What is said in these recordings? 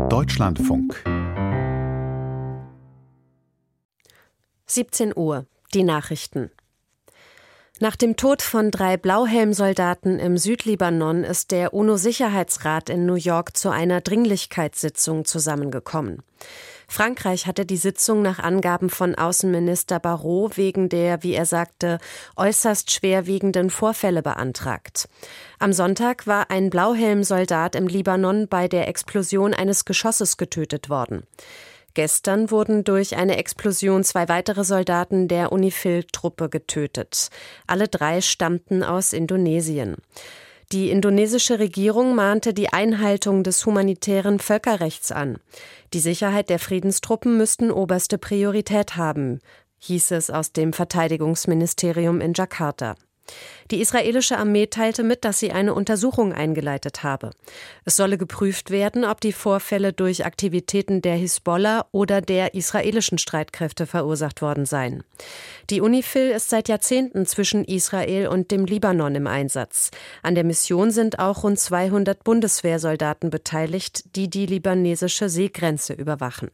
Deutschlandfunk 17 Uhr, die Nachrichten. Nach dem Tod von 3 Blauhelm-Soldaten im Südlibanon ist der UNO-Sicherheitsrat in New York zu einer Dringlichkeitssitzung zusammengekommen. Frankreich hatte die Sitzung nach Angaben von Außenminister Barrot wegen der, wie er sagte, äußerst schwerwiegenden Vorfälle beantragt. Am Sonntag war ein Blauhelm-Soldat im Libanon bei der Explosion eines Geschosses getötet worden. Gestern wurden durch eine Explosion 2 weitere Soldaten der UNIFIL-Truppe getötet. Alle 3 stammten aus Indonesien. Die indonesische Regierung mahnte die Einhaltung des humanitären Völkerrechts an. Die Sicherheit der Friedenstruppen müssten oberste Priorität haben, hieß es aus dem Verteidigungsministerium in Jakarta. Die israelische Armee teilte mit, dass sie eine Untersuchung eingeleitet habe. Es solle geprüft werden, ob die Vorfälle durch Aktivitäten der Hisbollah oder der israelischen Streitkräfte verursacht worden seien. Die UNIFIL ist seit Jahrzehnten zwischen Israel und dem Libanon im Einsatz. An der Mission sind auch rund 200 Bundeswehrsoldaten beteiligt, die die libanesische Seegrenze überwachen.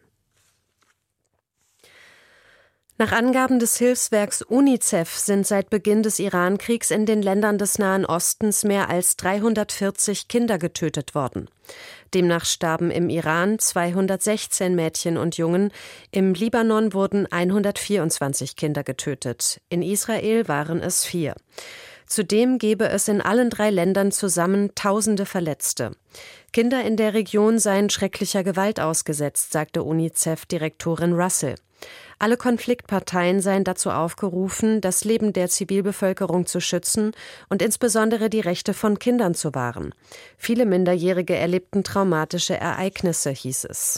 Nach Angaben des Hilfswerks UNICEF sind seit Beginn des Iran-Kriegs in den Ländern des Nahen Ostens mehr als 340 Kinder getötet worden. Demnach starben im Iran 216 Mädchen und Jungen, im Libanon wurden 124 Kinder getötet, in Israel waren es 4. Zudem gebe es in allen 3 Ländern zusammen Tausende Verletzte. Kinder in der Region seien schrecklicher Gewalt ausgesetzt, sagte UNICEF-Direktorin Russell. Alle Konfliktparteien seien dazu aufgerufen, das Leben der Zivilbevölkerung zu schützen und insbesondere die Rechte von Kindern zu wahren. Viele Minderjährige erlebten traumatische Ereignisse, hieß es.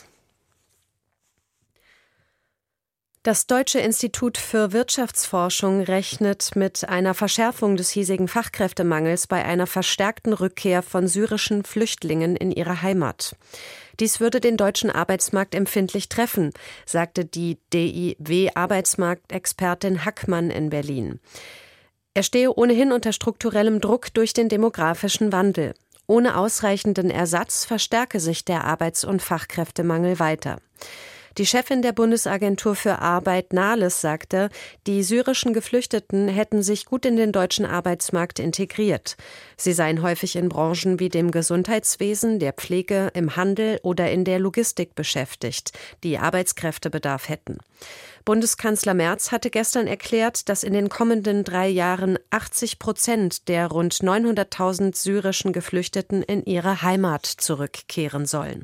Das Deutsche Institut für Wirtschaftsforschung rechnet mit einer Verschärfung des hiesigen Fachkräftemangels bei einer verstärkten Rückkehr von syrischen Flüchtlingen in ihre Heimat. Dies würde den deutschen Arbeitsmarkt empfindlich treffen, sagte die DIW-Arbeitsmarktexpertin Hackmann in Berlin. Er stehe ohnehin unter strukturellem Druck durch den demografischen Wandel. Ohne ausreichenden Ersatz verstärke sich der Arbeits- und Fachkräftemangel weiter. Die Chefin der Bundesagentur für Arbeit, Nahles, sagte, die syrischen Geflüchteten hätten sich gut in den deutschen Arbeitsmarkt integriert. Sie seien häufig in Branchen wie dem Gesundheitswesen, der Pflege, im Handel oder in der Logistik beschäftigt, die Arbeitskräftebedarf hätten. Bundeskanzler Merz hatte gestern erklärt, dass in den kommenden 3 Jahren 80% der rund 900.000 syrischen Geflüchteten in ihre Heimat zurückkehren sollen.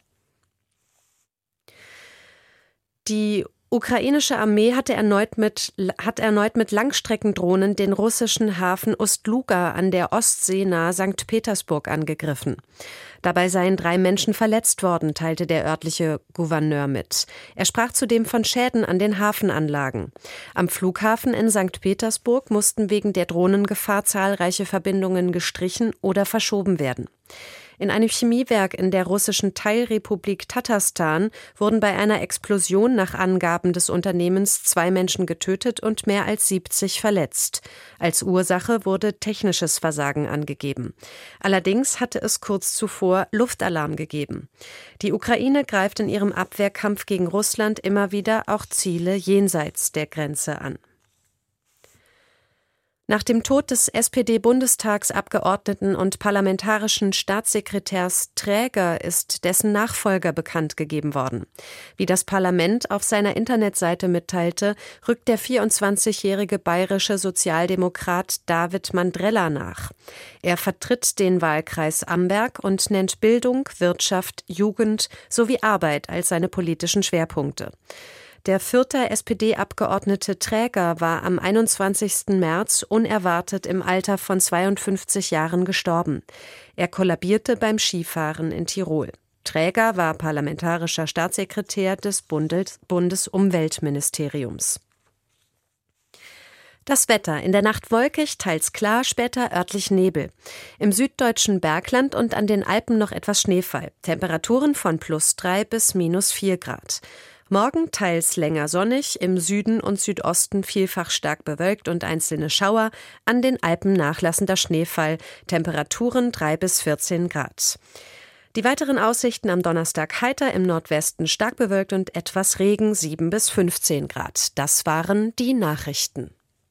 Die ukrainische Armee hat erneut mit Langstreckendrohnen den russischen Hafen Ust-Luga an der Ostsee nahe St. Petersburg angegriffen. Dabei seien 3 Menschen verletzt worden, teilte der örtliche Gouverneur mit. Er sprach zudem von Schäden an den Hafenanlagen. Am Flughafen in St. Petersburg mussten wegen der Drohnengefahr zahlreiche Verbindungen gestrichen oder verschoben werden. In einem Chemiewerk in der russischen Teilrepublik Tatarstan wurden bei einer Explosion nach Angaben des Unternehmens 2 Menschen getötet und mehr als 70 verletzt. Als Ursache wurde technisches Versagen angegeben. Allerdings hatte es kurz zuvor Luftalarm gegeben. Die Ukraine greift in ihrem Abwehrkampf gegen Russland immer wieder auch Ziele jenseits der Grenze an. Nach dem Tod des SPD-Bundestagsabgeordneten und parlamentarischen Staatssekretärs Träger ist dessen Nachfolger bekannt gegeben worden. Wie das Parlament auf seiner Internetseite mitteilte, rückt der 24-jährige bayerische Sozialdemokrat David Mandrella nach. Er vertritt den Wahlkreis Amberg und nennt Bildung, Wirtschaft, Jugend sowie Arbeit als seine politischen Schwerpunkte. Der 4. SPD-Abgeordnete Träger war am 21. März unerwartet im Alter von 52 Jahren gestorben. Er kollabierte beim Skifahren in Tirol. Träger war parlamentarischer Staatssekretär des Bundesumweltministeriums. Das Wetter: in der Nacht wolkig, teils klar, später örtlich Nebel. Im süddeutschen Bergland und an den Alpen noch etwas Schneefall. Temperaturen von +3 bis -4 Grad. Morgen teils länger sonnig, im Süden und Südosten vielfach stark bewölkt und einzelne Schauer, an den Alpen nachlassender Schneefall, Temperaturen 3 bis 14 Grad. Die weiteren Aussichten am Donnerstag: heiter, im Nordwesten stark bewölkt und etwas Regen, 7 bis 15 Grad. Das waren die Nachrichten.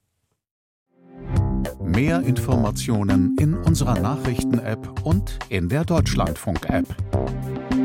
Mehr Informationen in unserer Nachrichten-App und in der Deutschlandfunk-App.